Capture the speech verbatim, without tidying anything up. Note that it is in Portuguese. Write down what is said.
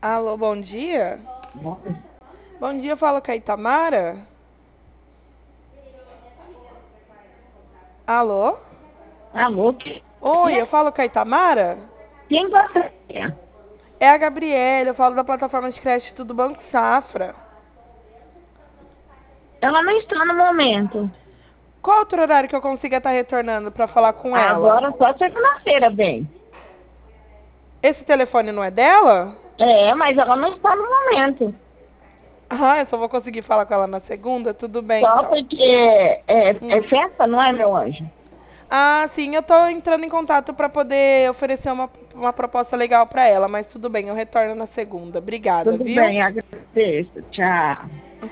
Alô, bom dia? Bom, Bom dia, eu falo com a Itamara. Alô? alô, que- Oi, eu falo com a Itamara? quem você é? É a Gabriela, eu falo da plataforma de crédito do Banco Safra. Ela não está no momento. Qual outro horário que eu consiga estar retornando para falar com ela? Agora só segunda-feira, bem. Esse telefone não é dela? É, mas ela não está no momento. Ah, eu só vou conseguir falar com ela na segunda? Tudo bem, Só então. porque é, é festa, não é, meu anjo? Ah, sim, eu tô entrando em contato para poder oferecer uma, uma proposta legal para ela, mas tudo bem, eu retorno na segunda. Obrigada, Tudo viu? bem, agradeço. Tchau.